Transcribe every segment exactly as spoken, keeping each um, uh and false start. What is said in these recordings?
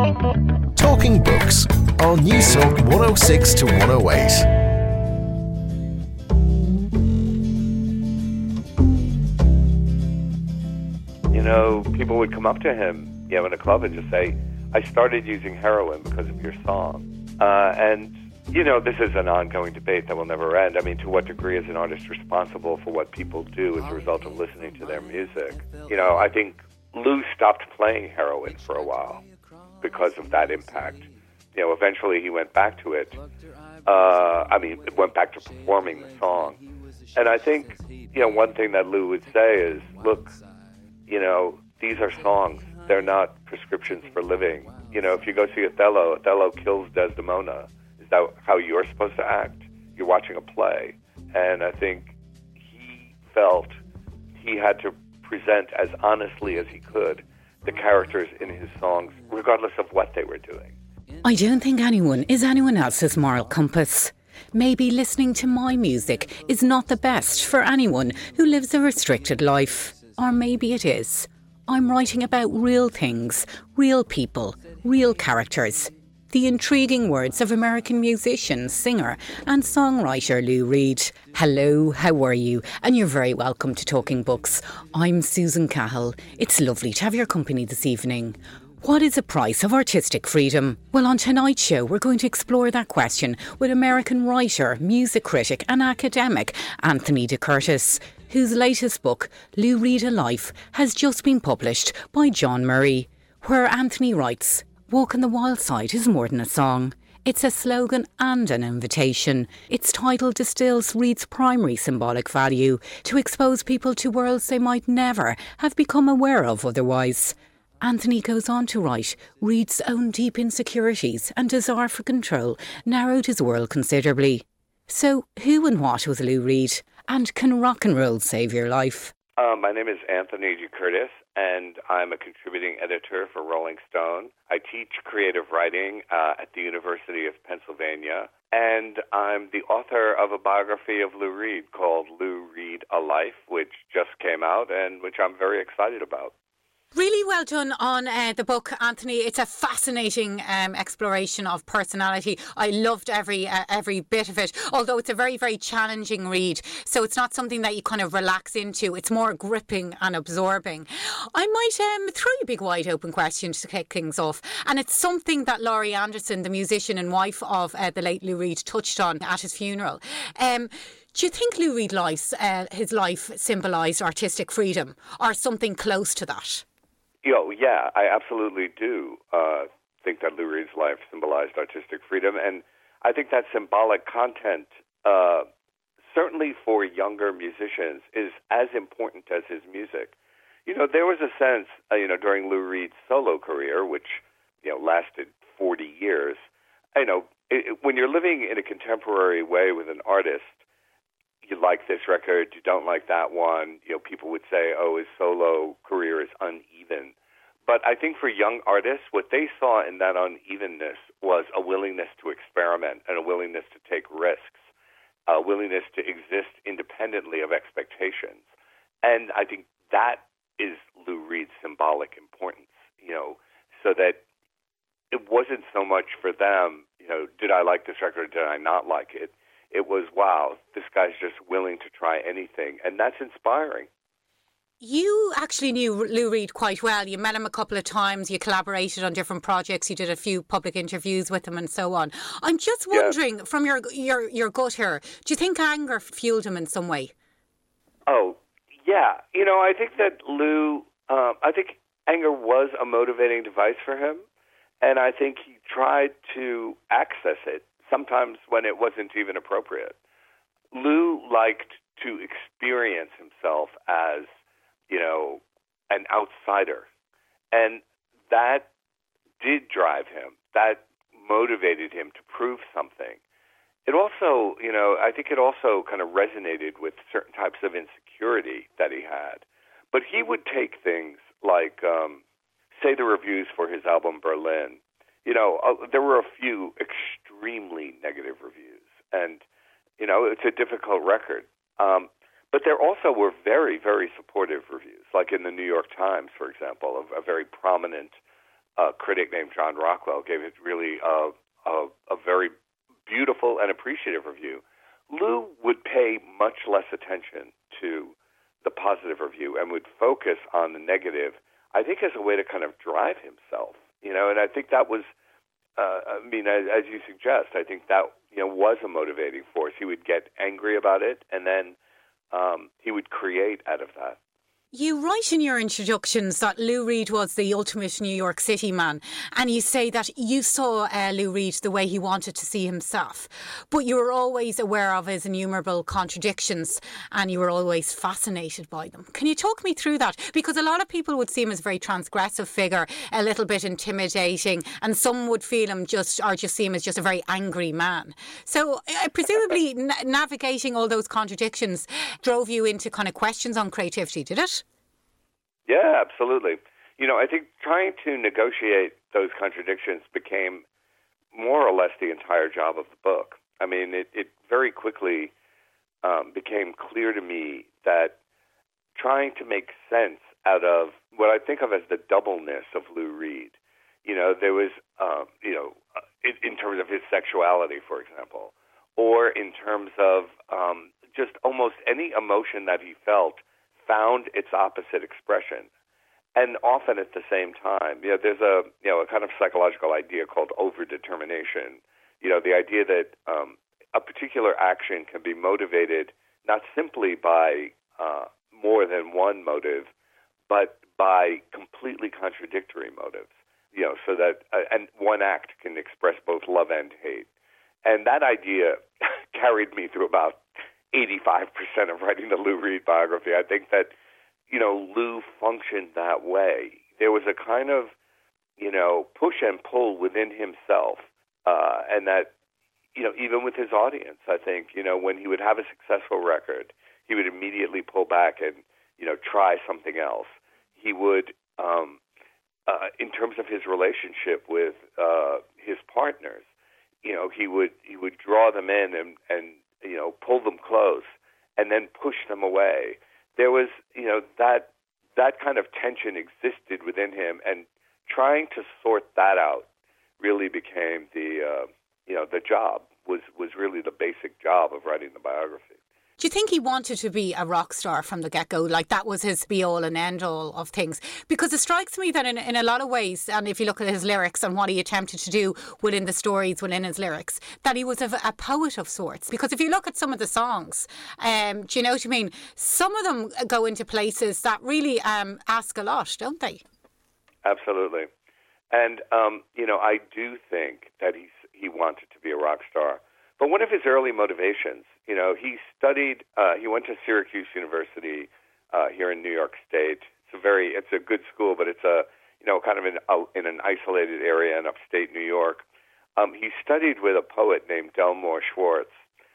Talking Books on News Talk one oh six to one oh eight. You know, people would come up to him, you know, in a club and just say, I started using heroin because of your song. Uh, and, you know, this is an ongoing debate that will never end. I mean, to what degree is an artist responsible for what people do as a result of listening to their music? You know, I think Lou stopped playing heroin for a while because of that impact. You know, eventually he went back to it. Uh, I mean, went back to performing the song. And I think, you know, one thing that Lou would say is, look, you know, these are songs. They're not prescriptions for living. You know, if you go see Othello, Othello kills Desdemona. Is that how you're supposed to act? You're watching a play. And I think he felt he had to present as honestly as he could the characters in his songs, regardless of what they were doing. I don't think anyone is anyone else's moral compass. Maybe listening to my music is not the best for anyone who lives a restricted life. Or maybe it is. I'm writing about real things, real people, real characters. The intriguing words of American musician, singer and songwriter Lou Reed. Hello, how are you? And you're very welcome to Talking Books. I'm Susan Cahill. It's lovely to have your company this evening. What is the price of artistic freedom? Well, on tonight's show, we're going to explore that question with American writer, music critic and academic Anthony De Curtis, whose latest book, Lou Reed A Life, has just been published by John Murray, where Anthony writes, Walk on the Wild Side is more than a song. It's a slogan and an invitation. Its title distills Reed's primary symbolic value to expose people to worlds they might never have become aware of otherwise. Anthony goes on to write, Reed's own deep insecurities and desire for control narrowed his world considerably. So, who and what was Lou Reed? And can rock and roll save your life? Uh, my name is Anthony De Curtis, and I'm a contributing editor for Rolling Stone. I teach creative writing uh, at the University of Pennsylvania, and I'm the author of a biography of Lou Reed called Lou Reed A Life, which just came out and which I'm very excited about. Really well done on uh, the book, Anthony. It's a fascinating um, exploration of personality. I loved every uh, every bit of it, although it's a very, very challenging read. So it's not something that you kind of relax into. It's more gripping and absorbing. I might um, throw you a big wide open question to kick things off. And it's something that Laurie Anderson, the musician and wife of uh, the late Lou Reed, touched on at his funeral. Um, do you think Lou Reed life's, uh, his life symbolised artistic freedom or something close to that? You know, yeah, I absolutely do uh, think that Lou Reed's life symbolized artistic freedom, and I think that symbolic content, uh, certainly for younger musicians, is as important as his music. You know, there was a sense, uh, you know, during Lou Reed's solo career, which, you know, lasted forty years, you know, it, when you're living in a contemporary way with an artist, you like this record, you don't like that one. You know, people would say, oh, his solo career is uneven. But I think for young artists, what they saw in that unevenness was a willingness to experiment and a willingness to take risks, a willingness to exist independently of expectations. And I think that is Lou Reed's symbolic importance, you know, so that it wasn't so much for them, you know, did I like this record or did I not like it? It was, wow, this guy's just willing to try anything. And that's inspiring. You actually knew Lou Reed quite well. You met him a couple of times. You collaborated on different projects. You did a few public interviews with him and so on. I'm just wondering, yeah. from your, your, your gut here, do you think anger fueled him in some way? Oh, yeah. You know, I think that Lou, um, I think anger was a motivating device for him. And I think he tried to access it sometimes when it wasn't even appropriate. Lou liked to experience himself as, you know, an outsider. And that did drive him. That motivated him to prove something. It also, you know, I think it also kind of resonated with certain types of insecurity that he had. But he would take things like, um, say, the reviews for his album Berlin. You know, uh, there were a few extremely negative reviews, and, you know, it's a difficult record. Um, but there also were very, very supportive reviews, like in the New York Times, for example, a, a very prominent a critic named John Rockwell gave it really a, a, a very beautiful and appreciative review. Lou would pay much less attention to the positive review and would focus on the negative, I think, as a way to kind of drive himself, you know, and I think that was, uh, I mean, as, as you suggest, I think that, you know, was a motivating force. He would get angry about it, and then um, he would create out of that. You write in your introductions that Lou Reed was the ultimate New York City man, and you say that you saw uh, Lou Reed the way he wanted to see himself, but you were always aware of his innumerable contradictions and you were always fascinated by them. Can you talk me through that? Because a lot of people would see him as a very transgressive figure, a little bit intimidating, and some would feel him just, or just see him as just a very angry man. So uh, presumably na- navigating all those contradictions drove you into kind of questions on creativity, did it? Yeah, absolutely. You know, I think trying to negotiate those contradictions became more or less the entire job of the book. I mean, it, it very quickly um, became clear to me that trying to make sense out of what I think of as the doubleness of Lou Reed, you know, there was, um, you know, in, in terms of his sexuality, for example, or in terms of um, just almost any emotion that he felt found its opposite expression, and often at the same time. You know, there's a you know a kind of psychological idea called overdetermination. You know, the idea that um, a particular action can be motivated not simply by uh, more than one motive, but by completely contradictory motives. You know, so that uh, and one act can express both love and hate, and that idea carried me through about eighty-five percent of writing the Lou Reed biography. I think that, you know, Lou functioned that way. There was a kind of, you know, push and pull within himself, uh, and that, you know, even with his audience, I think, you know, when he would have a successful record, he would immediately pull back and, you know, try something else. He would, um, uh, in terms of his relationship with uh, his partners, you know, he would he would draw them in and, and you know, pull them close and then push them away. There was, you know, that that kind of tension existed within him, and trying to sort that out really became the, uh, you know, the job, was, was really the basic job of writing the biography. Do you think he wanted to be a rock star from the get-go? Like that was his be-all and end-all of things? Because it strikes me that in, in a lot of ways, and if you look at his lyrics and what he attempted to do within the stories, within his lyrics, that he was a, a poet of sorts. Because if you look at some of the songs, um, do you know what I mean? Some of them go into places that really um, ask a lot, don't they? Absolutely. And, um, you know, I do think that he's, he wanted to be a rock star. But one of his early motivations, you know, he studied, uh, he went to Syracuse University uh, here in New York State. It's a very, it's a good school, but it's a, you know, kind of in, uh, in an isolated area in upstate New York. Um, he studied with a poet named Delmore Schwartz.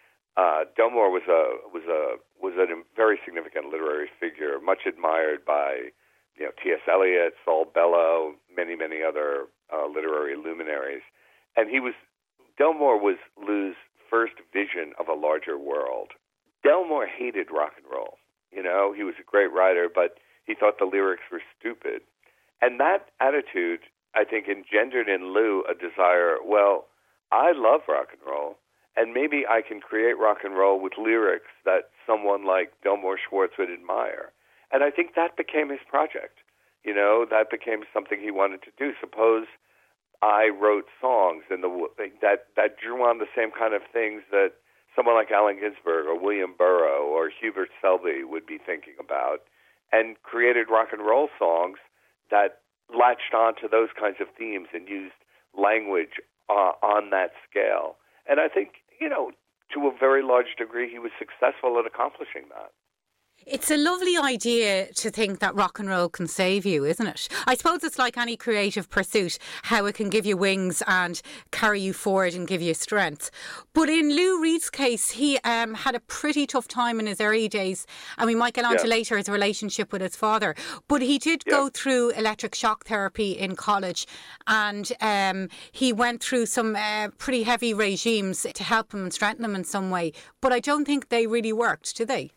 Uh, Delmore was a was a was a very significant literary figure, much admired by, you know, T S Eliot, Saul Bellow, many many other uh, literary luminaries, and he was Delmore was Lou's first vision of a larger world. Delmore hated rock and roll. You know, he was a great writer, but he thought the lyrics were stupid, and that attitude, I think, engendered in Lou a desire. Well, I love rock and roll, and maybe I can create rock and roll with lyrics that someone like Delmore Schwartz would admire. And I think that became his project. You know, that became something he wanted to do. Suppose I wrote songs and the, that, that drew on the same kind of things that someone like Allen Ginsberg or William Burroughs or Hubert Selby would be thinking about, and created rock and roll songs that latched onto those kinds of themes and used language uh, on that scale. And I think, you know, to a very large degree, he was successful at accomplishing that. It's a lovely idea to think that rock and roll can save you, isn't it? I suppose it's like any creative pursuit, how it can give you wings and carry you forward and give you strength. But in Lou Reed's case, he um, had a pretty tough time in his early days, and we might get on yeah. to later his relationship with his father. But he did yeah. go through electric shock therapy in college, and um, he went through some uh, pretty heavy regimes to help him and strengthen him in some way. But I don't think they really worked, do they?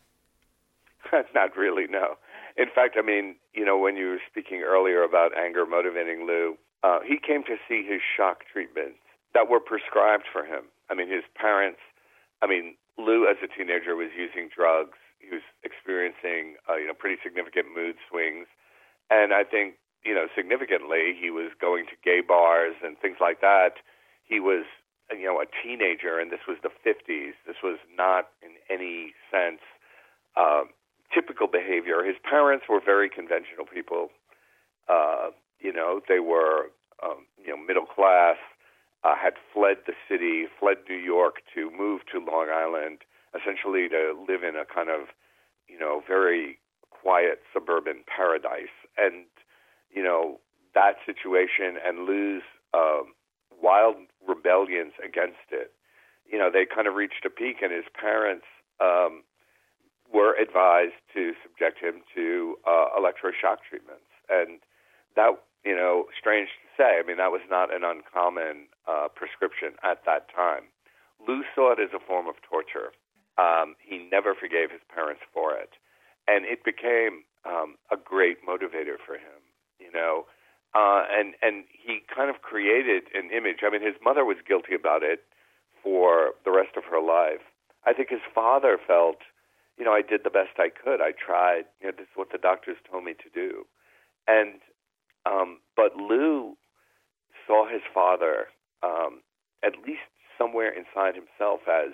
Not really, no. In fact, I mean, you know, when you were speaking earlier about anger motivating Lou, uh, he came to see his shock treatments that were prescribed for him. I mean, his parents, I mean, Lou as a teenager was using drugs. He was experiencing, uh, you know, pretty significant mood swings. And I think, you know, significantly, he was going to gay bars and things like that. He was, you know, a teenager, and this was the fifties. This was not in any sense uh, typical behavior. His parents were very conventional people. Uh, you know, they were, um, you know, middle class, uh, had fled the city, fled New York to move to Long Island, essentially to live in a kind of, you know, very quiet suburban paradise. And, you know, that situation and Lou's um, wild rebellions against it, you know, they kind of reached a peak, and his parents um, were advised to subject him to uh, electroshock treatments. And that, you know, strange to say, I mean, that was not an uncommon uh, prescription at that time. Lou saw it as a form of torture. Um, he never forgave his parents for it. And it became um, a great motivator for him, you know. Uh, and, and he kind of created an image. I mean, his mother was guilty about it for the rest of her life. I think his father felt, you know, I did the best I could. I tried. You know, this is what the doctors told me to do. And um, but Lou saw his father, um, at least somewhere inside himself, as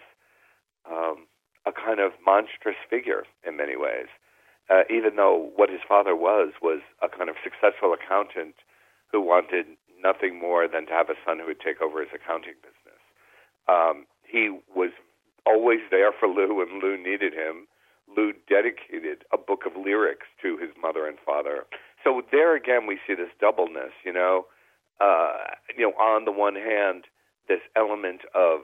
um, a kind of monstrous figure in many ways. Uh, even though what his father was was a kind of successful accountant who wanted nothing more than to have a son who would take over his accounting business. Um, he was always there for Lou when Lou needed him. Lou dedicated a book of lyrics to his mother and father. So there again we see this doubleness, you know. Uh, you know, on the one hand, this element of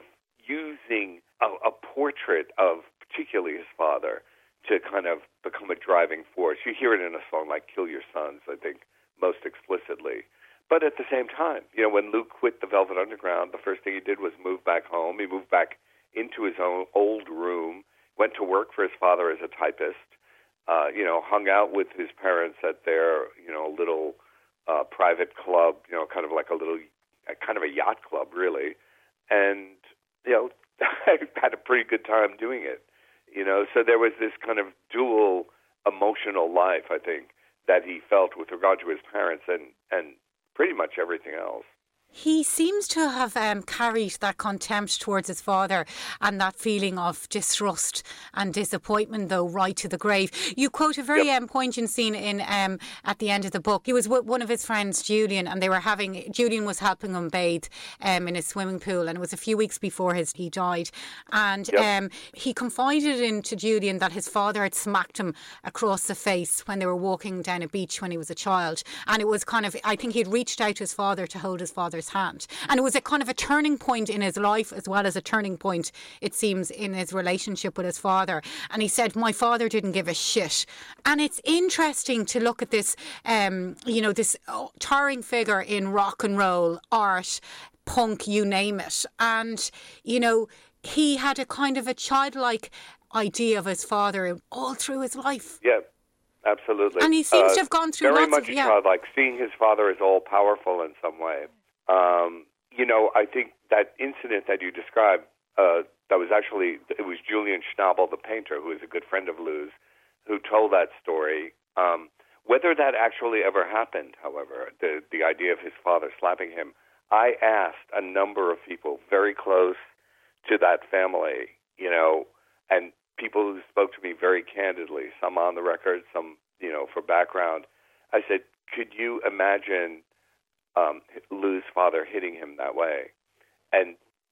using a, a portrait of particularly his father to kind of become a driving force. You hear it in a song like Kill Your Sons, I think, most explicitly. But at the same time, you know, when Lou quit the Velvet Underground, the first thing he did was move back home. He moved back into his own old room, went to work for his father as a typist, uh, you know, hung out with his parents at their, you know, little uh, private club, you know, kind of like a little, kind of a yacht club, really. And, you know, had a pretty good time doing it. You know, so there was this kind of dual emotional life, I think, that he felt with regard to his parents and, and pretty much everything else. He seems to have um, carried that contempt towards his father and that feeling of distrust and disappointment, though, right to the grave. You quote a very yep. um, poignant scene in um, at the end of the book. He was with one of his friends, Julian, and they were having. Julian was helping him bathe um, in his swimming pool, and it was a few weeks before his he died. And yep. um, he confided into Julian that his father had smacked him across the face when they were walking down a beach when he was a child, and it was kind of. I think he'd reached out to his father to hold his father. Hand. And it was a kind of a turning point in his life, as well as a turning point, it seems, in his relationship with his father. And he said, my father didn't give a shit. And it's interesting to look at this, um, you know, this towering figure in rock and roll, art, punk, you name it. And, you know, he had a kind of a childlike idea of his father all through his life. Yeah. Absolutely. And he seems uh, to have gone through very lots much of... a yeah. childlike, seeing his father as all-powerful in some way. Um, you know, I think that incident that you described, uh, that was actually, it was Julian Schnabel, the painter, who is a good friend of Lou's, who told that story. Um, whether that actually ever happened, however, the, the idea of his father slapping him, I asked a number of people very close to that family, you know, and people who spoke to me very candidly, some on the record, some, you know, for background. I said, could you imagine Um, Lou's father hitting him that way? And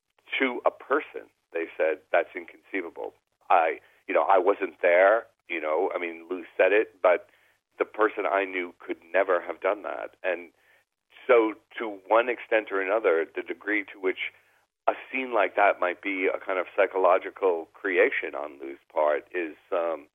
to a person, they said, that's inconceivable. I, you know, I wasn't there, you know, I mean, Lou said it, but the person I knew could never have done that. And so to one extent or another, the degree to which a scene like that might be a kind of psychological creation on Lou's part is, um,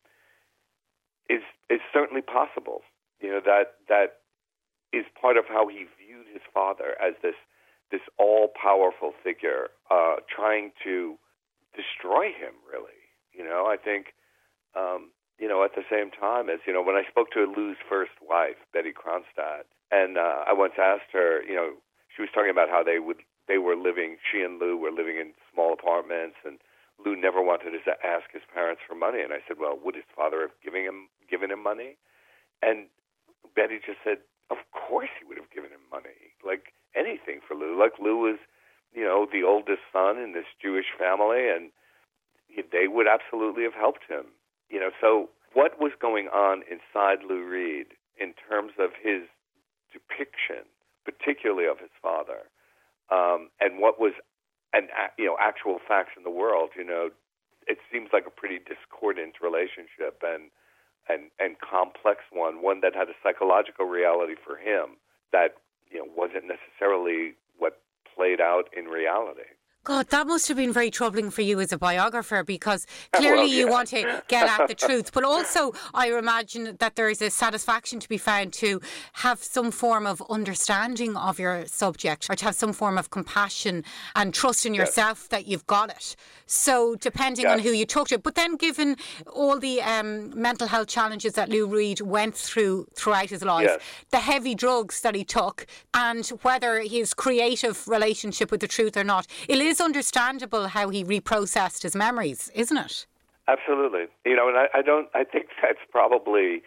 is, is certainly possible. You know, that, that is part of how he viewed his father as this this all-powerful figure, uh, trying to destroy him, really. You know, I think, um, you know, at the same time as, you know, when I spoke to Lou's first wife, Betty Kronstadt, And uh, I once asked her, you know, she was talking about how they would they were living, she and Lou were living in small apartments, and Lou never wanted to ask his parents for money. And I said, well, would his father have given him given him money? And Betty just said, of course he would have given him money, like anything for Lou. Like Lou was, you know, the oldest son in this Jewish family, and he, they would absolutely have helped him. You know, so what was going on inside Lou Reed in terms of his depiction, particularly of his father, um, and what was, an you know, actual facts in the world? You know, it seems like a pretty discordant relationship and and and complex one, one that had a psychological reality for him that, you know, wasn't necessarily what played out in reality. God, that must have been very troubling for you as a biographer, because clearly well, yeah. you want to get at the truth. But also, I imagine that there is a satisfaction to be found to have some form of understanding of your subject, or to have some form of compassion and trust in yourself yes. that you've got it. So depending yes. on who you talk to. But then given all the um, mental health challenges that Lou Reed went through throughout his life, yes. the heavy drugs that he took, and whether his creative relationship with the truth or not, it is understandable how he reprocessed his memories, isn't it? Absolutely. You know, and I, I don't, I think that's probably,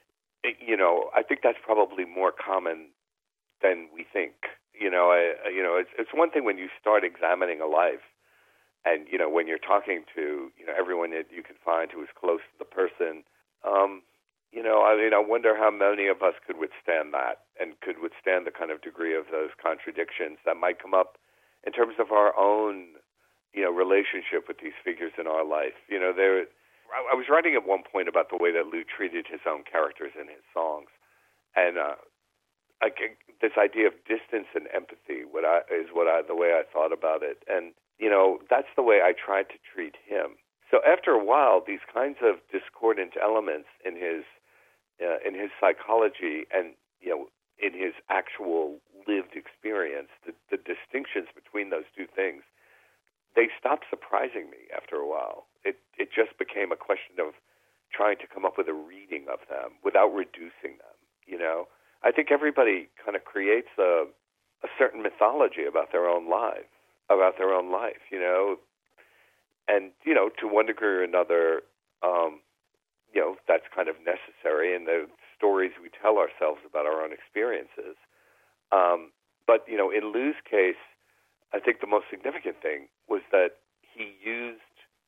you know, I think that's probably more common than we think. You know, I, you know, it's, it's one thing when you start examining a life, and, you know, when you're talking to, you know, everyone that you can find who is close to the person, um, you know, I mean, I wonder how many of us could withstand that, and could withstand the kind of degree of those contradictions that might come up in terms of our own, you know, relationship with these figures in our life. You know, there. I was writing at one point about the way that Lou treated his own characters in his songs, and uh, I, this idea of distance and empathy what I, is what I, the way I thought about it, and you know, that's the way I tried to treat him. So after a while, these kinds of discordant elements in his uh, in his psychology, and you know, in his actual lived experience, the, the distinctions between those two things, they stopped surprising me after a while. It it just became a question of trying to come up with a reading of them without reducing them, you know? I think everybody kind of creates a, a certain mythology about their own life, about their own life, you know? And, you know, to one degree or another, um, you know, that's kind of necessary in the stories we tell ourselves about our own experiences. Um, but, you know, in Lou's case, I think the most significant thing was that he used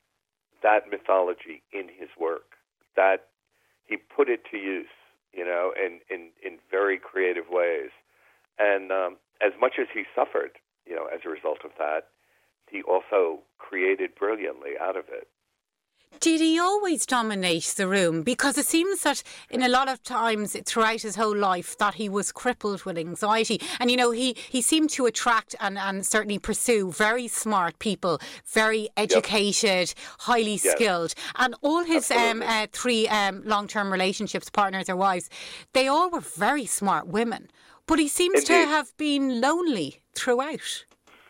that mythology in his work, that he put it to use, you know, in, in, in very creative ways. And um, as much as he suffered, you know, as a result of that, he also created brilliantly out of it. Did he always dominate the room? Because it seems that in a lot of times throughout his whole life that he was crippled with anxiety. And, you know, he, he seemed to attract and, and certainly pursue very smart people, very educated, yep. highly yes. skilled. And all his um, uh, three um, long-term relationships, partners or wives, they all were very smart women. But he seems Indeed. to have been lonely throughout.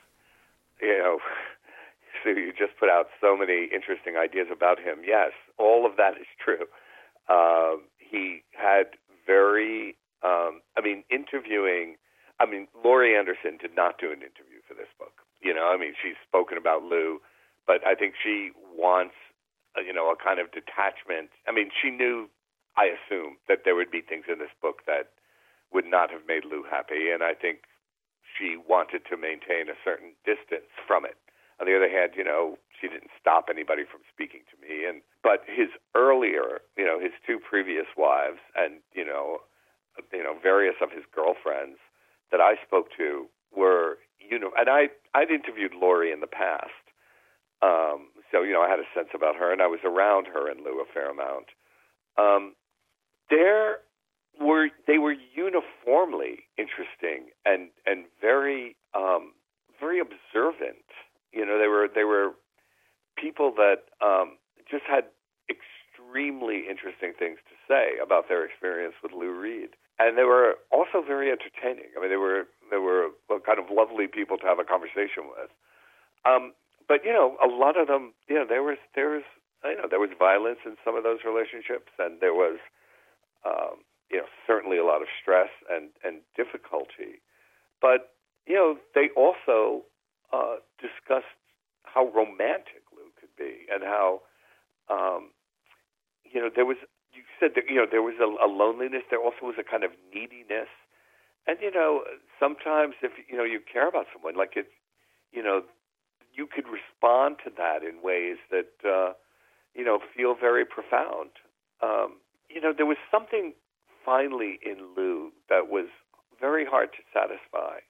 You know... So you just put out so many interesting ideas about him. Yes, all of that is true. Um, he had very, um, I mean, interviewing, I mean, Laurie Anderson did not do an interview for this book. You know, I mean, she's spoken about Lou, but I think she wants, uh, you know, a kind of detachment. I mean, she knew, I assume, that there would be things in this book that would not have made Lou happy, and I think she wanted to maintain a certain distance from it. On the other hand, you know, she didn't stop anybody from speaking to me. And but his earlier, you know, his two previous wives, and you know, you know, various of his girlfriends that I spoke to were, you know, and I I'd interviewed Laurie in the past, um, so you know, I had a sense about her, and I was around her and Lou a fair amount. Um, there were they were uniformly interesting and and very um, very observant. You know, they were they were people that um, just had extremely interesting things to say about their experience with Lou Reed, and they were also very entertaining. I mean, they were they were kind of lovely people to have a conversation with. Um, but you know, a lot of them, you know, there was there was you know there was violence in some of those relationships, and there was um, you know, certainly a lot of stress and, and difficulty. But, you know, they also uh, discussed how romantic Lou could be and how, um, you know, there was, you said that, you know, there was a, a loneliness. There also was a kind of neediness. And, you know, sometimes if, you know, you care about someone, like it, you know, you could respond to that in ways that, uh, you know, feel very profound. Um, you know, there was something finally in Lou that was very hard to satisfy.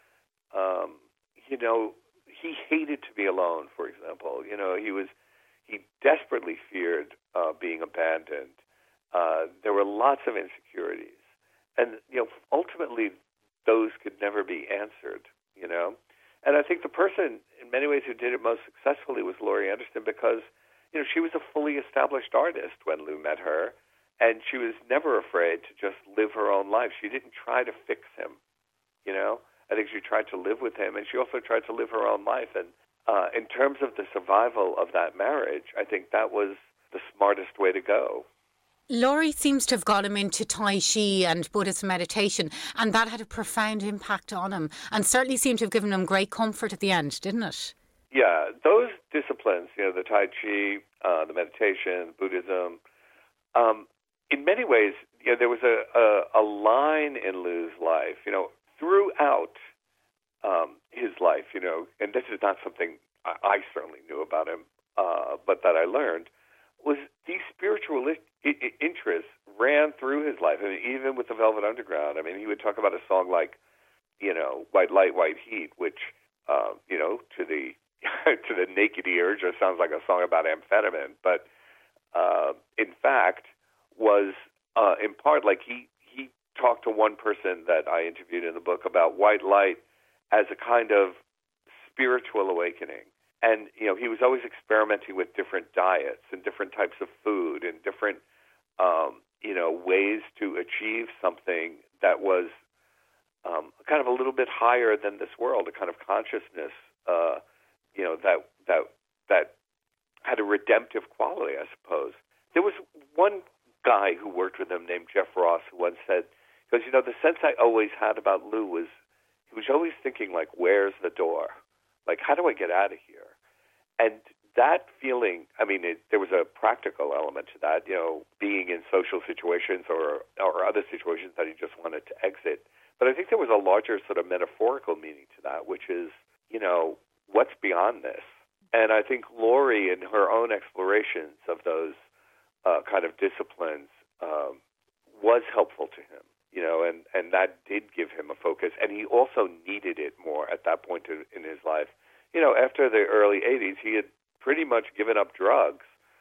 Um, you know, he hated to be alone, for example. You know, he was, he desperately feared uh, being abandoned. Uh, there were lots of insecurities. And, you know, ultimately, those could never be answered, you know. And I think the person, in many ways, who did it most successfully was Laurie Anderson because, you know, she was a fully established artist when Lou met her, and she was never afraid to just live her own life. She didn't try to fix him, you know. I think she tried to live with him, and she also tried to live her own life. And uh, in terms of the survival of that marriage, I think that was the smartest way to go. Laurie seems to have got him into Tai Chi and Buddhist meditation, and that had a profound impact on him, and certainly seemed to have given him great comfort at the end, didn't it? Yeah, those disciplines, you know, the Tai Chi, uh, the meditation, Buddhism, um, in many ways, you know, there was a, a, a line in Lou's life, you know, throughout um, his life, you know, and this is not something I, I certainly knew about him, uh, but that I learned, was these spiritual I- I- interests ran through his life. I mean, even with the Velvet Underground, I mean, he would talk about a song like, you know, White Light, White Heat, which, uh, you know, to the to the naked ear just sounds like a song about amphetamine, but uh, in fact was uh, in part like he, he talked to one person that I interviewed in the book about white light as a kind of spiritual awakening. And, you know, he was always experimenting with different diets and different types of food and different, um, you know, ways to achieve something that was um, kind of a little bit higher than this world, a kind of consciousness, uh, you know, that that that had a redemptive quality, I suppose. There was one guy who worked with him named Jeff Ross who once said, because, you know, the sense I always had about Lou was he was always thinking, like, where's the door? Like, how do I get out of here? And that feeling, I mean, it, there was a practical element to that, you know, being in social situations or or other situations that he just wanted to exit. But I think there was a larger sort of metaphorical meaning to that, which is, you know, what's beyond this? And I think Laurie, in her own explorations of those uh, kind of disciplines, um, was helpful to him, you know, and, and that did give him a focus. And he also needed it more at that point in, in his life. You know, after the early eighties, he had pretty much given up drugs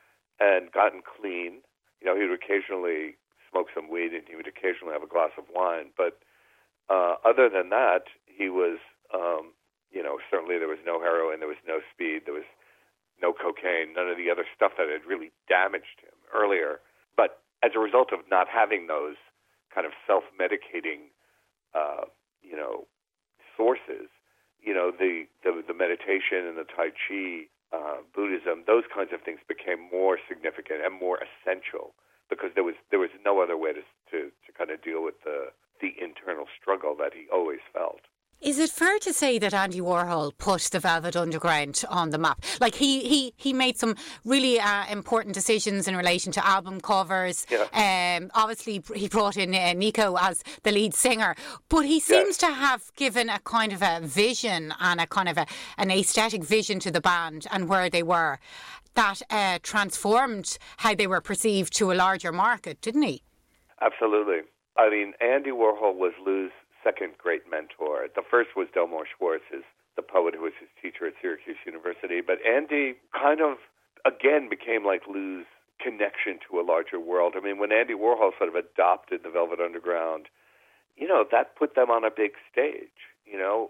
and gotten clean. You know, he would occasionally smoke some weed and he would occasionally have a glass of wine. But uh, other than that, he was, um, you know, certainly there was no heroin, there was no speed, there was no cocaine, none of the other stuff that had really damaged him earlier. But as a result of not having those kind of self-medicating, uh, you know, sources, you know, the, the, the meditation and the Tai Chi, uh, Buddhism, those kinds of things became more significant and more essential because there was there was no other way to to, to kind of deal with the the internal struggle that he always felt. Is it fair to say that Andy Warhol put the Velvet Underground on the map? Like he he, he made some really uh, important decisions in relation to album covers. Yeah. Um, obviously, he brought in uh, Nico as the lead singer, but he seems yeah. to have given a kind of a vision and a kind of a, an aesthetic vision to the band and where they were that uh, transformed how they were perceived to a larger market, didn't he? Absolutely. I mean, Andy Warhol was Lou's second great mentor. The first was Delmore Schwartz, his, the poet who was his teacher at Syracuse University. But Andy kind of, again, became like Lou's connection to a larger world. I mean, when Andy Warhol sort of adopted the Velvet Underground, you know, that put them on a big stage. You know,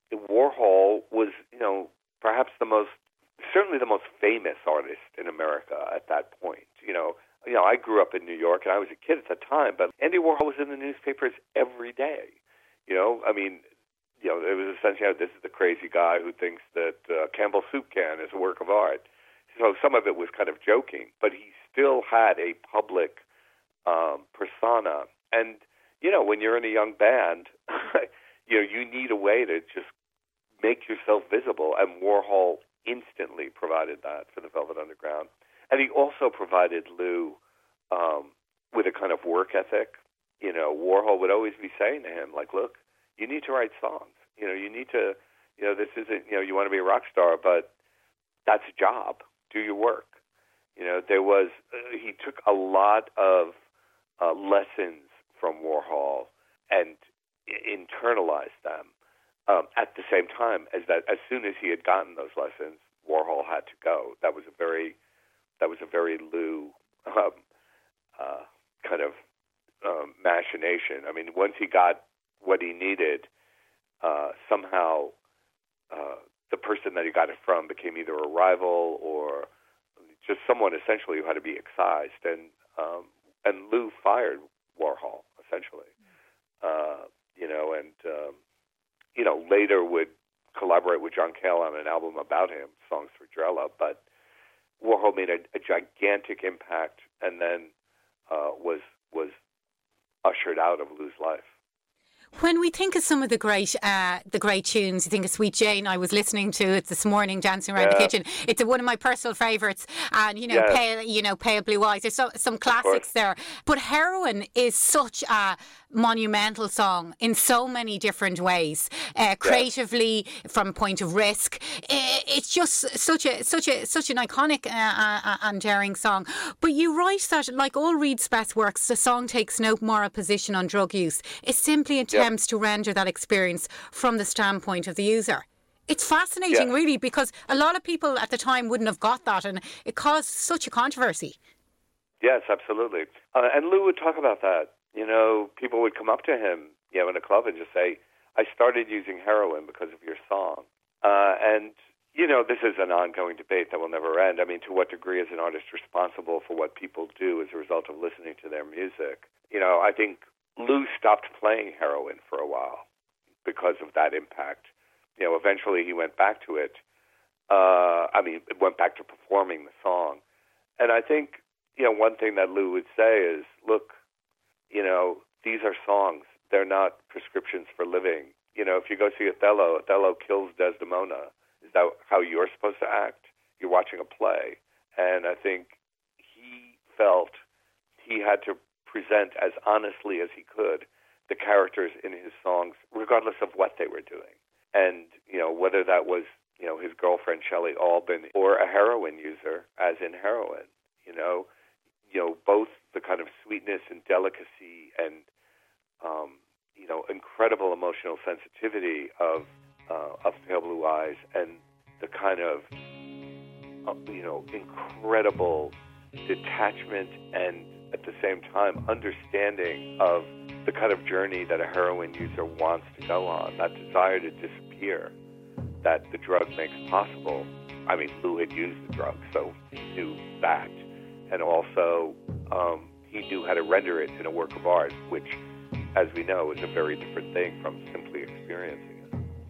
Warhol was, you know, perhaps the most, certainly the most famous artist in America at that point. You know, you know, I grew up in New York and I was a kid at the time, but Andy Warhol was in the newspapers every day. You know, I mean, you know, it was essentially, you know, this is the crazy guy who thinks that uh, Campbell's Soup Can is a work of art. So some of it was kind of joking, but he still had a public um, persona And, you know, when you're in a young band, you know, you need a way to just make yourself visible, and Warhol instantly provided that for the Velvet Underground. And he also provided Lou um, with a kind of work ethic. You know, Warhol would always be saying to him, like, look, you need to write songs. You know, you need to, you know, this isn't, you know, you want to be a rock star, but that's a job. Do your work. You know, there was, uh, he took a lot of uh, lessons from Warhol and internalized them. Um, at the same time as that, as soon as he had gotten those lessons, Warhol had to go. That was a very, that was a very Lou um, uh, kind of um, machination. I mean, once he got what he needed, uh, somehow uh, the person that he got it from became either a rival or just someone essentially who had to be excised. And um, and Lou fired Warhol essentially, uh, you know, and. Um, you know, later would collaborate with John Cale on an album about him, Songs for Drella, but Warhol made a, a gigantic impact and then uh, was was ushered out of Lou's life. When we think of some of the great uh, the great tunes, you think of Sweet Jane. I was listening to it this morning, dancing around yeah. the kitchen. It's one of my personal favourites. And, you know, yes. Pale, you know, Pale Blue Eyes. There's so, some classics there. But Heroin is such a monumental song in so many different ways. Uh, creatively, yes. from point of risk. It's just such a such a such an iconic uh, uh, and daring song. But you write that, like all Reed's best works, the song takes no moral position on drug use. It simply attempts yep. to render that experience from the standpoint of the user. It's fascinating, yeah. really, because a lot of people at the time wouldn't have got that, and it caused such a controversy. Yes, absolutely. Uh, and Lou would talk about that. You know, people would come up to him, you know, in a club and just say, I started using heroin because of your song. Uh, and, you know, this is an ongoing debate that will never end. I mean, to what degree is an artist responsible for what people do as a result of listening to their music? You know, I think Lou stopped playing heroin for a while because of that impact. You know, eventually he went back to it. Uh, I mean, went back to performing the song. And I think, you know, one thing that Lou would say is, look, you know, these are songs. They're not prescriptions for living. You know, if you go see Othello, Othello kills Desdemona. Is that how you're supposed to act? You're watching a play. And I think he felt he had to present as honestly as he could the characters in his songs, regardless of what they were doing. And, you know, whether that was, you know, his girlfriend Shelley Albin or a heroin user, as in Heroin, you know, you know, both the kind of sweetness and delicacy and, um, you know, incredible emotional sensitivity of uh, of Pale Blue Eyes and the kind of, uh, you know, incredible detachment and at the same time understanding of the kind of journey that a heroin user wants to go on, that desire to disappear that the drug makes possible. I mean, Lou had used the drug, so he knew that. And also, um, he knew how to render it in a work of art, which, as we know, is a very different thing from simply experiencing it.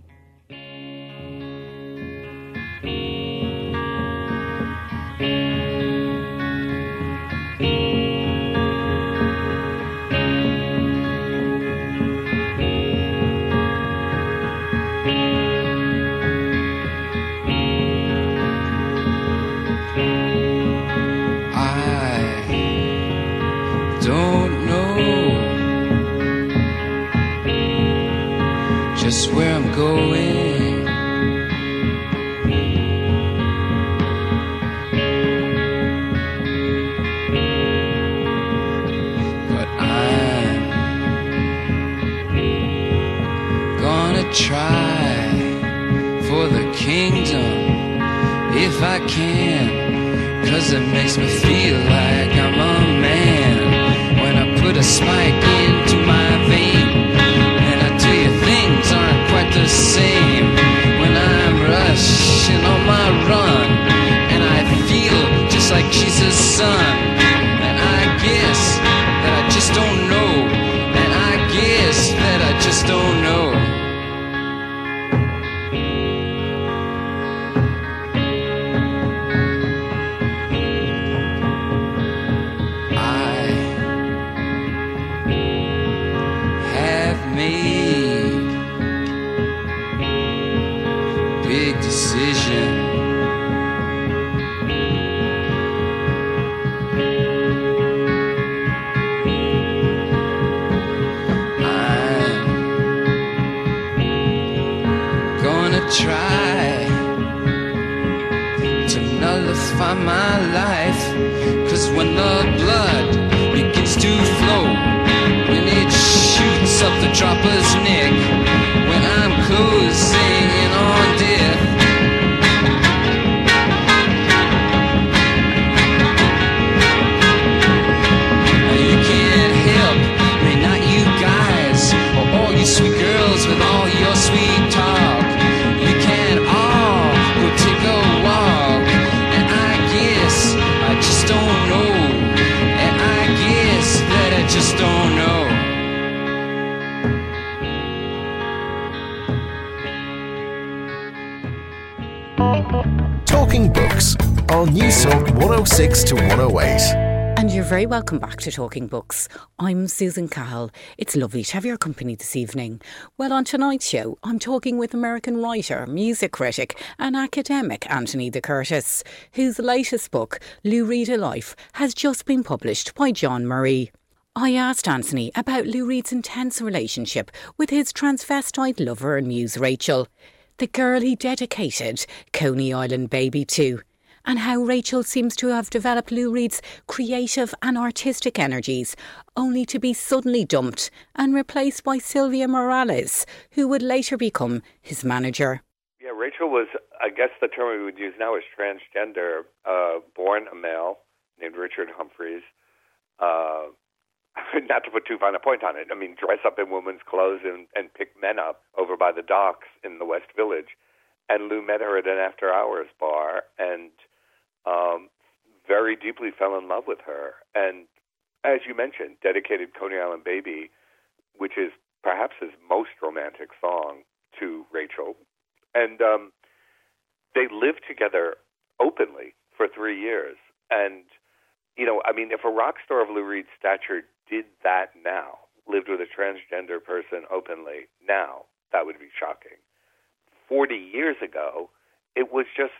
Just where I'm going, but I'm gonna try for the kingdom if I can, 'cause it makes me feel like I'm a man when I put a spike into my vein. Things aren't quite the same when I'm rushing on my run, and I feel just like Jesus' son. And I guess that I just don't know, and I guess that I just don't know. I big decision. Try to nullify my life, 'cause when the blood begins to flow, when it shoots up the dropper's neck, when I'm closing in on death, you can't help me, not you guys, or all you sweet girls with all your sweet talk. Just don't know. Talking Books on News Talk one oh six to one oh eight. And you're very welcome back to Talking Books. I'm Susan Cahill. It's lovely to have your company this evening. Well, on tonight's show, I'm talking with American writer, music critic and academic Anthony De Curtis, whose latest book, Lou Reed A Life, has just been published by John Murray. I asked Anthony about Lou Reed's intense relationship with his transvestite lover and muse Rachel, the girl he dedicated Coney Island Baby to, and how Rachel seems to have developed Lou Reed's creative and artistic energies, only to be suddenly dumped and replaced by Sylvia Morales, who would later become his manager. Yeah, Rachel was, I guess the term we would use now is transgender, uh, born a male named Richard Humphreys. Uh, not to put too fine a point on it. I mean, dress up in women's clothes and, and pick men up over by the docks in the West Village. And Lou met her at an after-hours bar and um, very deeply fell in love with her. And as you mentioned, dedicated Coney Island Baby, which is perhaps his most romantic song, to Rachel. And um, they lived together openly for three years. And, you know, I mean, if a rock star of Lou Reed's stature did that now, lived with a transgender person openly now, that would be shocking. Forty years ago, it was just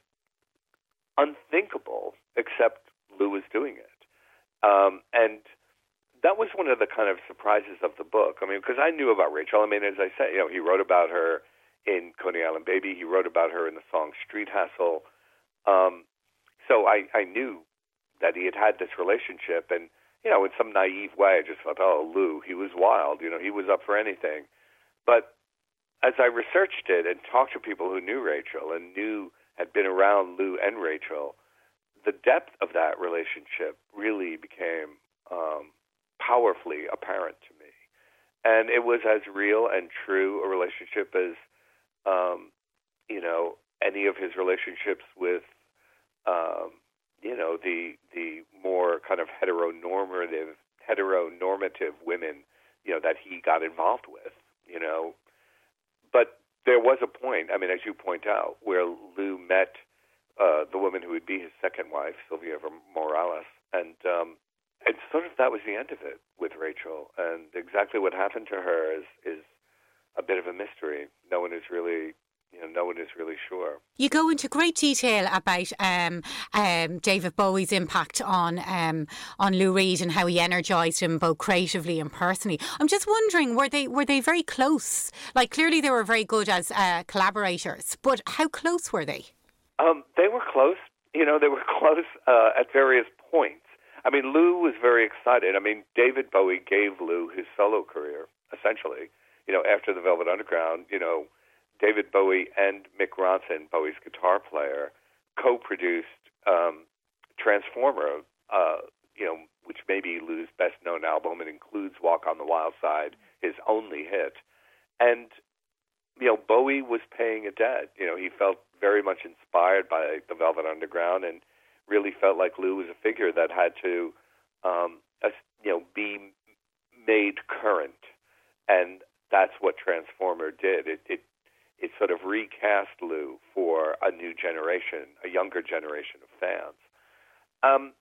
unthinkable, except Lou was doing it. Um, and that was one of the kind of surprises of the book. I mean, because I knew about Rachel. I mean, as I say, you know, he wrote about her in Coney Island Baby. He wrote about her in the song Street Hassle. Um, so I, I knew that he had had this relationship. And, you know, in some naive way, I just thought, oh, Lou, he was wild. You know, he was up for anything. But as I researched it and talked to people who knew Rachel and knew, had been around Lou and Rachel, the depth of that relationship really became um, powerfully apparent to me. And it was as real and true a relationship as, um, you know, any of his relationships with, um, you know, the the more kind of heteronormative, heteronormative women, you know, that he got involved with, you know. But there was a point, I mean, as you point out, where Lou met uh, the woman who would be his second wife, Sylvia Morales, and um, and sort of that was the end of it with Rachel. And exactly what happened to her is is a bit of a mystery. No one is really, you know, no one is really sure. You go into great detail about um, um, David Bowie's impact on um, on Lou Reed and how he energised him both creatively and personally. I'm just wondering, were they were they very close? Like, clearly they were very good as uh, collaborators, but how close were they? Um, they were close. You know, they were close uh, at various points. I mean, Lou was very excited. I mean, David Bowie gave Lou his solo career, essentially. You know, after the Velvet Underground, you know, David Bowie and Mick Ronson, Bowie's guitar player, co-produced um, Transformer, uh, you know, which may be Lou's best-known album. It includes Walk on the Wild Side, his only hit. And, you know, Bowie was paying a debt. You know, he felt very much inspired by the Velvet Underground and really felt like Lou was a figure that had to, um, you know, be made current. And that's what Transformer did. It, it It sort of recast Lou for a new generation, a younger generation of fans. Um,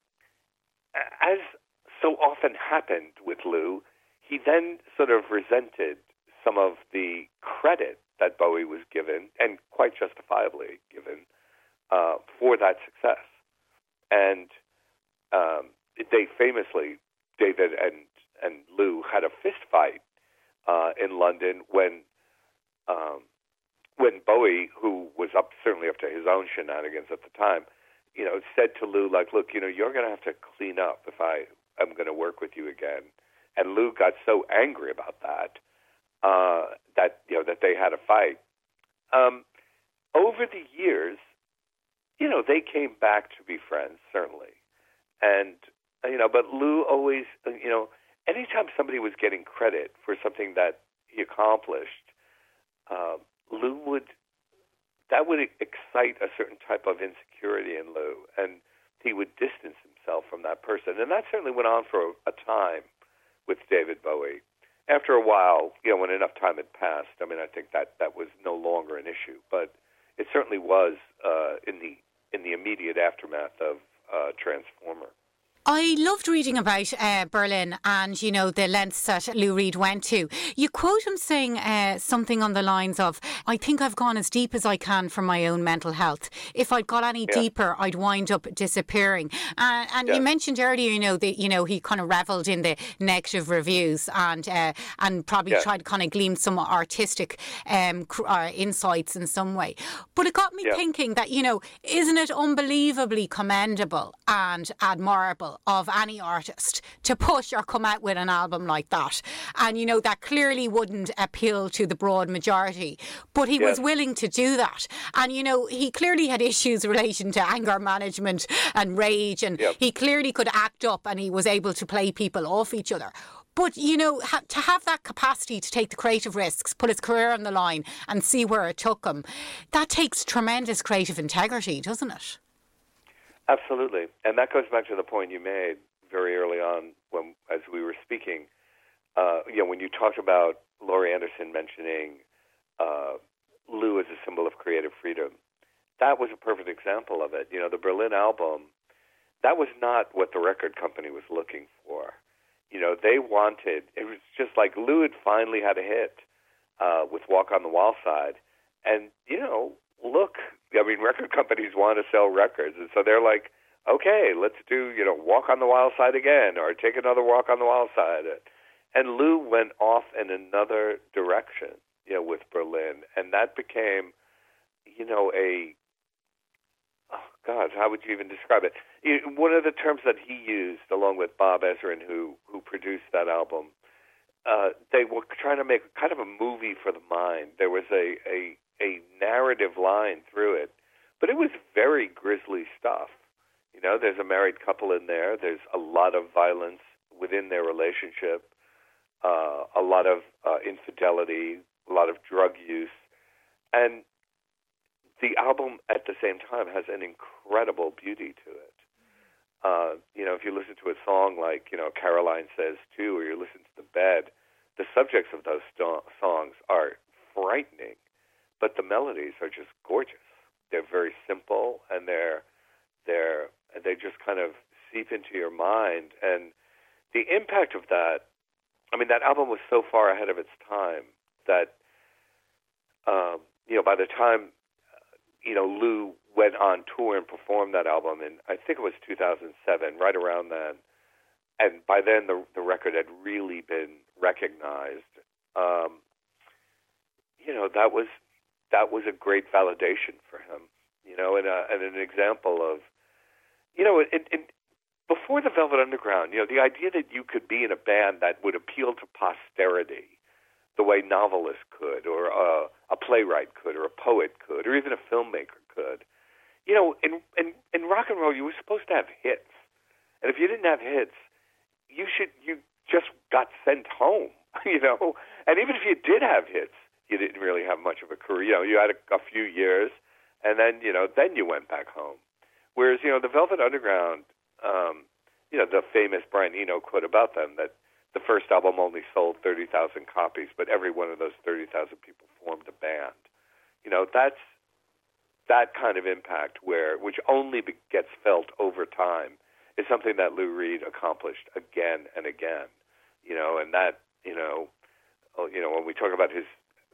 as so often happened with Lou, he then sort of resented some of the credit that Bowie was given, and quite justifiably given, uh, for that success. And um, they famously, David and, and Lou, had a fist fight uh, in London when um, when Bowie, who was up certainly up to his own shenanigans at the time, you know, said to Lou, like, look, you know, you're going to have to clean up if I am going to work with you again. And Lou got so angry about that uh, that you know that they had a fight. Um, over the years, you know, they came back to be friends, certainly, and you know, but Lou always, you know, anytime somebody was getting credit for something that he accomplished, uh, Lou would that would excite a certain type of insecurity in Lou, and he would distance himself from that person, and that certainly went on for a time with David Bowie. After a while, you know, when enough time had passed, I mean, I think that that was no longer an issue, but it certainly was uh, in the in the immediate aftermath of uh, Transformer. I loved reading about uh, Berlin and, you know, the lengths that Lou Reed went to. You quote him saying uh, something on the lines of, I think I've gone as deep as I can for my own mental health. If I'd got any yeah. deeper, I'd wind up disappearing. Uh, and yeah. you mentioned earlier, you know, that, you know, he kind of revelled in the negative reviews and uh, and probably yeah. tried to kind of glean some artistic um, uh, insights in some way. But it got me yeah. thinking that, you know, isn't it unbelievably commendable and admirable of any artist to push or come out with an album like that? And, you know, that clearly wouldn't appeal to the broad majority, but he yes. was willing to do that. And, you know, he clearly had issues in relation to anger management and rage, and yep. he clearly could act up and he was able to play people off each other. But, you know, ha- to have that capacity to take the creative risks, put his career on the line and see where it took him, that takes tremendous creative integrity, doesn't it? Absolutely. And that goes back to the point you made very early on when, as we were speaking, uh, you know, when you talked about Laurie Anderson mentioning uh, Lou as a symbol of creative freedom, that was a perfect example of it. You know, the Berlin album, that was not what the record company was looking for. You know, they wanted, it was just like Lou had finally had a hit uh, with Walk on the Wild Side. And, you know, look, I mean, record companies want to sell records, and so they're like, okay, let's do, you know, Walk on the Wild Side again, or take another Walk on the Wild Side. And Lou went off in another direction, you know, with Berlin, and that became, you know, a, oh, God, how would you even describe it? One of the terms that he used, along with Bob Ezrin, who, who produced that album, uh, they were trying to make kind of a movie for the mind. There was a, a a narrative line through it, but it was very grisly stuff. You know, there's a married couple in there. There's a lot of violence within their relationship, uh, a lot of uh, infidelity, a lot of drug use. And the album, at the same time, has an incredible beauty to it. Uh, you know, if you listen to a song like, you know, Caroline Says Too, or you listen to The Bed, the subjects of those st- songs are frightening. But the melodies are just gorgeous. They're very simple, and they're they're they just kind of seep into your mind. And the impact of that, I mean, that album was so far ahead of its time that um, you know, by the time you know Lou went on tour and performed that album in, I think it was two thousand seven, right around then, and by then the the record had really been recognized. Um, you know, that was. That was a great validation for him, you know, and, uh, and an example of, you know, it, it, before the Velvet Underground, you know, the idea that you could be in a band that would appeal to posterity the way novelists could, or uh, a playwright could, or a poet could, or even a filmmaker could. You know, in, in, in rock and roll, you were supposed to have hits. And if you didn't have hits, you should, you just got sent home, you know. And even if you did have hits, you didn't really have much of a career. You know, you had a, a few years, and then, you know, then you went back home. Whereas, you know, the Velvet Underground, um, you know, the famous Brian Eno quote about them, that the first album only sold thirty thousand copies, but every one of those thirty thousand people formed a band. You know, that's that kind of impact, where which only be, gets felt over time, is something that Lou Reed accomplished again and again. You know, and that, you know, you know, when we talk about his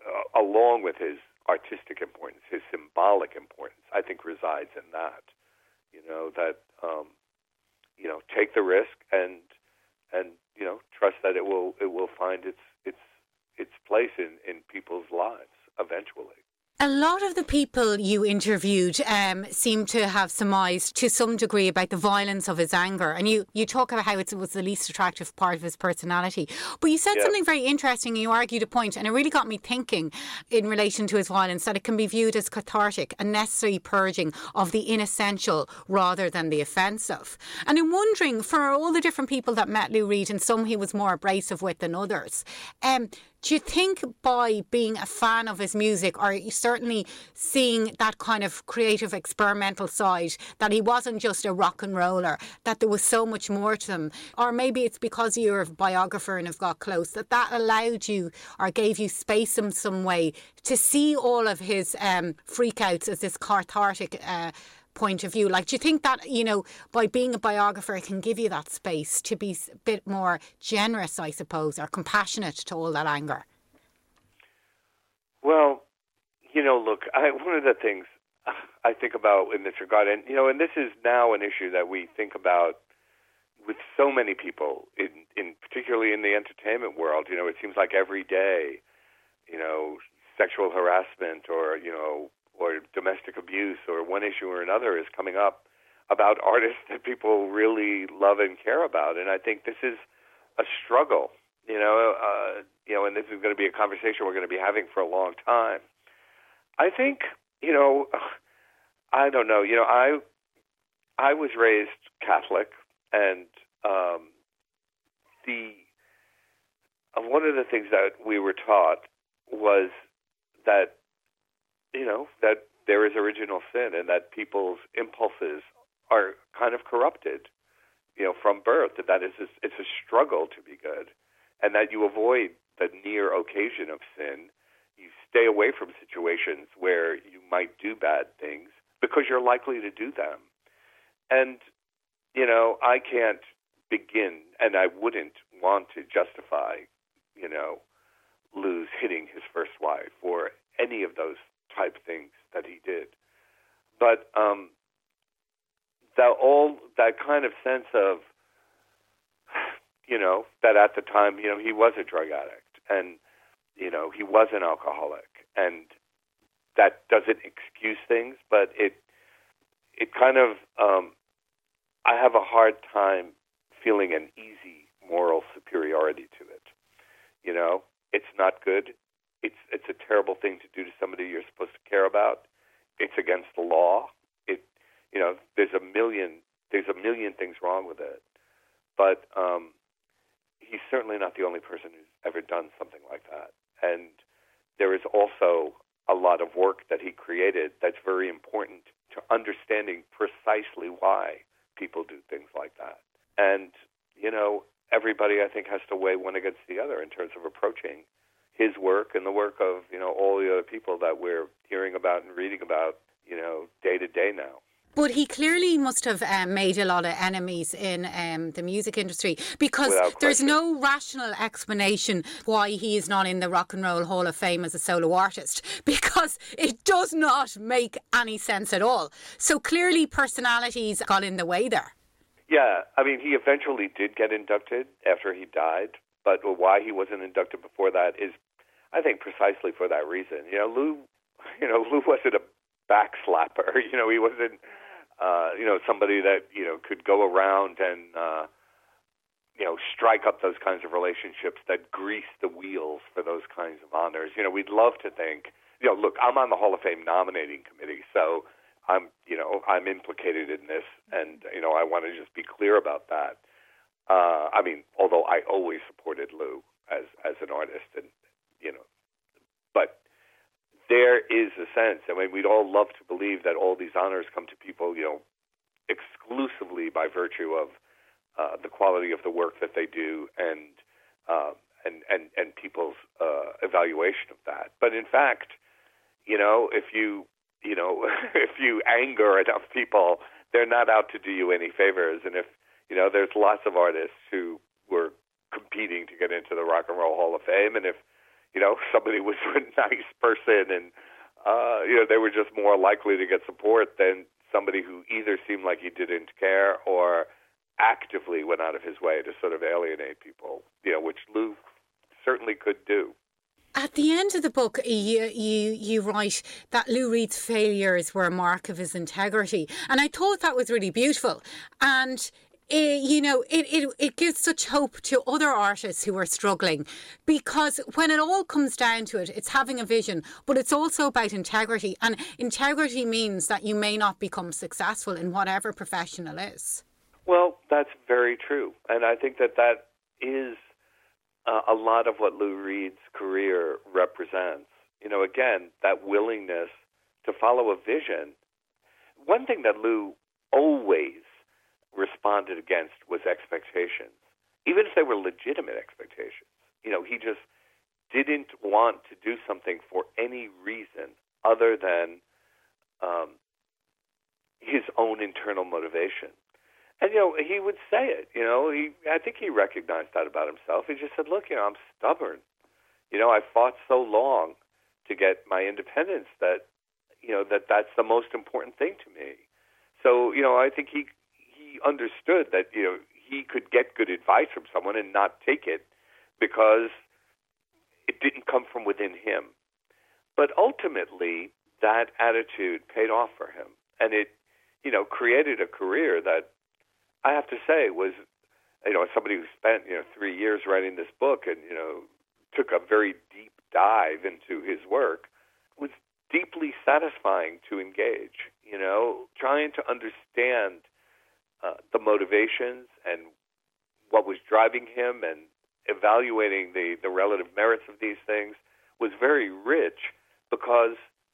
uh, along with his artistic importance, his symbolic importance, I think resides in that. You know, that, um, you know, take the risk and, and, you know, trust that it will, it will find its, its, its place in, in people's lives eventually. A lot of the people you interviewed um, seem to have surmised to some degree about the violence of his anger. And you, you talk about how it was the least attractive part of his personality. But you said yeah. something very interesting, and you argued a point, and it really got me thinking in relation to his violence, that it can be viewed as cathartic, a necessary purging of the inessential rather than the offensive. And I'm wondering, for all the different people that met Lou Reed, and some he was more abrasive with than others, um, do you think by being a fan of his music, or you certainly seeing that kind of creative experimental side, that he wasn't just a rock and roller, that there was so much more to him? Or maybe it's because you're a biographer and have got close, that that allowed you or gave you space in some way to see all of his um, freakouts as this cathartic uh, point of view? Like, do you think that, you know, by being a biographer, it can give you that space to be a bit more generous, I suppose, or compassionate to all that anger? Well, you know, look, I, one of the things I think about in this regard, and, you know, and this is now an issue that we think about with so many people, in, in particularly in the entertainment world. You know, it seems like every day, you know, sexual harassment or, you know, or domestic abuse or one issue or another is coming up about artists that people really love and care about. And I think this is a struggle, you know, uh, you know, and this is going to be a conversation we're going to be having for a long time. I think, you know, I don't know, you know, I, I was raised Catholic, and um, the, uh, one of the things that we were taught was that, you know, that there is original sin and that people's impulses are kind of corrupted, you know, from birth, that that is a, it's a struggle to be good, and that you avoid the near occasion of sin. You stay away from situations where you might do bad things because you're likely to do them. And, you know, I can't begin, and I wouldn't want to justify, you know, Lou's hitting his first wife or any of those type things that he did. But um, that all that kind of sense of, you know, that at the time, you know, he was a drug addict and, you know, he was an alcoholic, and that doesn't excuse things, but it it kind of, um, I have a hard time feeling an easy moral superiority to it. You know, it's not good. It's it's a terrible thing to do to somebody you're supposed to care about. It's against the law. It, you know, there's a million there's a million things wrong with it. But um, he's certainly not the only person who's ever done something like that. And there is also a lot of work that he created that's very important to understanding precisely why people do things like that. And, you know, everybody, I think, has to weigh one against the other in terms of approaching his work and the work of, you know, all the other people that we're hearing about and reading about, you know, day to day now. But he clearly must have um, made a lot of enemies in um, the music industry, because there's no rational explanation why he is not in the Rock and Roll Hall of Fame as a solo artist, because it does not make any sense at all. So clearly personalities got in the way there. Yeah, I mean, he eventually did get inducted after he died, but why he wasn't inducted before that is, I think, precisely for that reason. You know, Lou, you know, Lou wasn't a backslapper. You know, he wasn't, uh, you know, somebody that, you know, could go around and, uh, you know, strike up those kinds of relationships that grease the wheels for those kinds of honors. You know, we'd love to think, you know, look, I'm on the Hall of Fame nominating committee, so I'm, you know, I'm implicated in this, and, you know, I want to just be clear about that. Uh, I mean, although I always supported Lou as as an artist, and, you know, but there is a sense, I mean, we'd all love to believe that all these honors come to people, you know, exclusively by virtue of uh, the quality of the work that they do and uh, and, and, and people's uh, evaluation of that. But in fact, you know, if you, you know, if you anger enough people, they're not out to do you any favors. And if, you know, there's lots of artists who were competing to get into the Rock and Roll Hall of Fame, and if, you know, somebody was a nice person and, uh, you know, they were just more likely to get support than somebody who either seemed like he didn't care or actively went out of his way to sort of alienate people, you know, which Lou certainly could do. At the end of the book, you, you you write that Lou Reed's failures were a mark of his integrity. And I thought that was really beautiful. And, it, you know, it, it, it gives such hope to other artists who are struggling, because when it all comes down to it, it's having a vision, but it's also about integrity. And integrity means that you may not become successful in whatever profession it is. Well, that's very true. And I think that that is Uh, a lot of what Lou Reed's career represents. You know, again, that willingness to follow a vision. One thing that Lou always responded against was expectations, even if they were legitimate expectations. You know, he just didn't want to do something for any reason other than um, his own internal motivation. And, you know, he would say it, you know, he, I think he recognized that about himself. He just said, look, you know, I'm stubborn. You know, I fought so long to get my independence that, you know, that that's the most important thing to me. So, you know, I think he, he understood that, you know, he could get good advice from someone and not take it because it didn't come from within him. But ultimately, that attitude paid off for him. And it, you know, created a career that, I have to say, was, you know, as somebody who spent, you know, three years writing this book and, you know, took a very deep dive into his work, was deeply satisfying to engage, you know, trying to understand uh, the motivations and what was driving him and evaluating the, the relative merits of these things was very rich because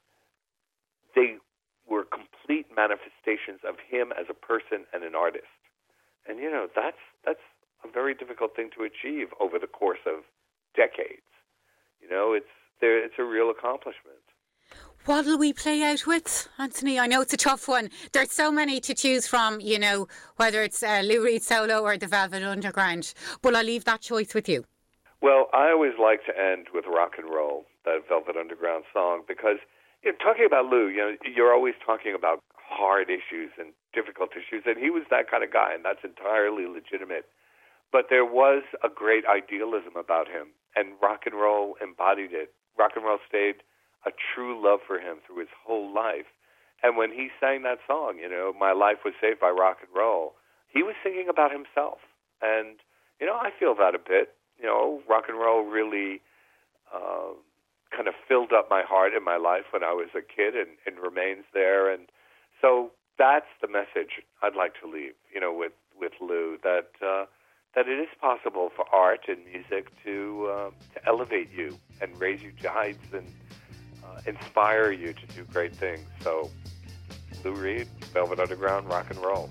they were complete manifestations of him as a person and an artist. And, you know, that's that's a very difficult thing to achieve over the course of decades. You know, it's there, it's a real accomplishment. What'll we play out with, Anthony? I know it's a tough one. There's so many to choose from, you know, whether it's uh, Lou Reed solo or the Velvet Underground. But I'll leave that choice with you. Well, I always like to end with Rock and Roll, that Velvet Underground song, because, you know, talking about Lou, you know, you're always talking about hard issues and difficult issues, and he was that kind of guy, and that's entirely legitimate. But there was a great idealism about him, and rock and roll embodied it. Rock and roll stayed a true love for him through his whole life. And when he sang that song, you know, My Life Was Saved by Rock and Roll, he was singing about himself. And, you know, I feel that a bit. You know, rock and roll really uh, kind of filled up my heart in my life when I was a kid and, and remains there. And so that's the message I'd like to leave, you know, with, with Lou, that uh, that it is possible for art and music to uh, to elevate you and raise you to heights and uh, inspire you to do great things. So Lou Reed, Velvet Underground, rock and roll.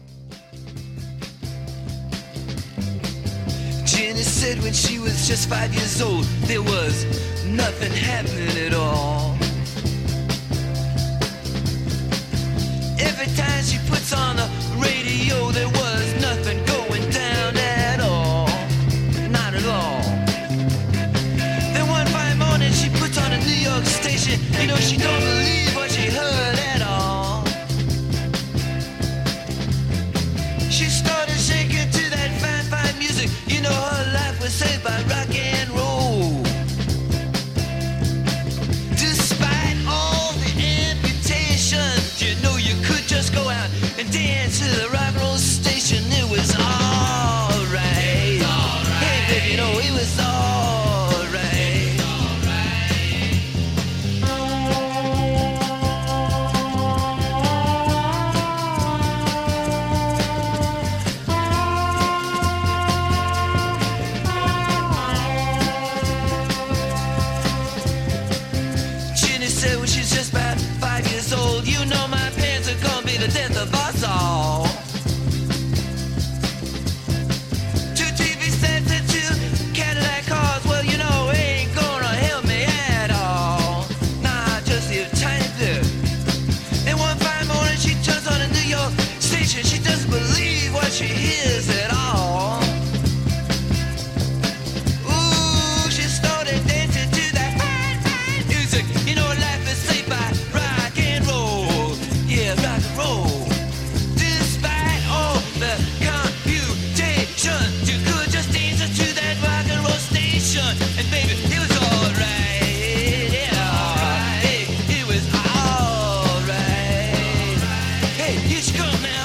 Jenny said when she was just five years old, there was nothing happening at all. Every time she puts on the radio, there was nothing going down at all. Not at all. Then one fine morning she puts on a New York station. You know, she don't believe what she heard at all. She started shaking to that fine, fine music. You know, her life was saved by rock and roll. Despite all the amputations, you know, you could just go out and dance to the rock and roll station. It was all right. It's all right. Hey, baby, you know, it was all right. It's all right. Ginny said when she's just about five years old, you know my parents are gonna be the death of us all. Two T V sets and two Cadillac cars, well, you know, ain't gonna help me at all. Nah, just a tiny bit. And one fine morning she turns on a New York station. She doesn't believe what she hears at all. Ooh, she started dancing to that roll. Despite all the computation, you could just dance to that rock and roll station. And baby, it was alright. Yeah, alright. Hey, it was alright. Hey, you should come now.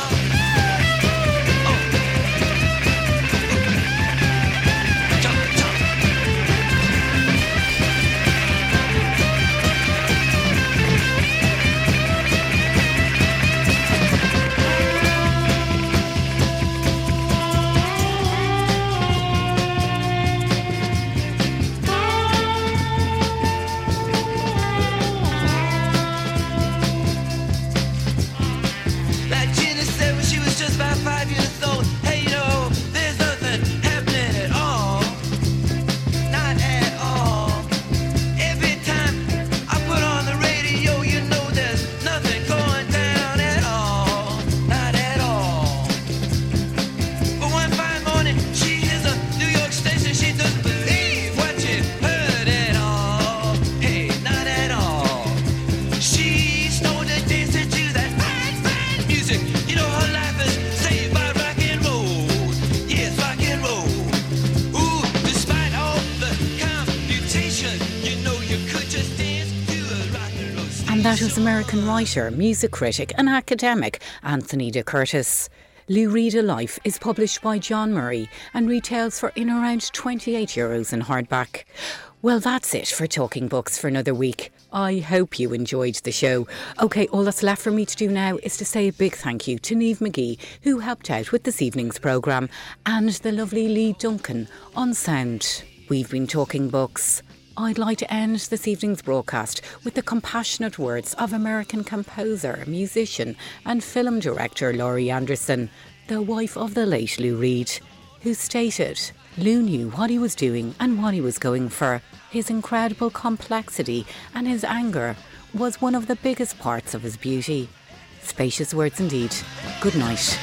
That was American writer, music critic and academic Anthony de Curtis. Lou Reed Alive is published by John Murray and retails for in around twenty-eight euros in hardback. Well, that's it for Talking Books for another week. I hope you enjoyed the show. OK, all that's left for me to do now is to say a big thank you to Niamh McGee, who helped out with this evening's programme, and the lovely Lee Duncan on sound. We've been Talking Books. I'd like to end this evening's broadcast with the compassionate words of American composer, musician and film director Laurie Anderson, the wife of the late Lou Reed, who stated, Lou knew what he was doing and what he was going for. His incredible complexity and his anger was one of the biggest parts of his beauty. Spacious words indeed. Good night.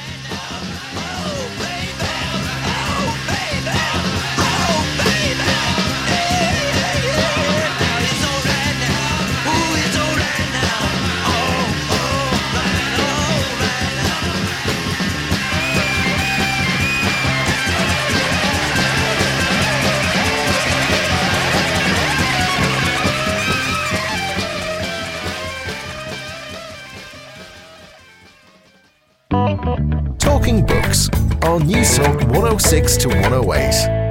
Talking Books on Newstalk one oh six to one oh eight.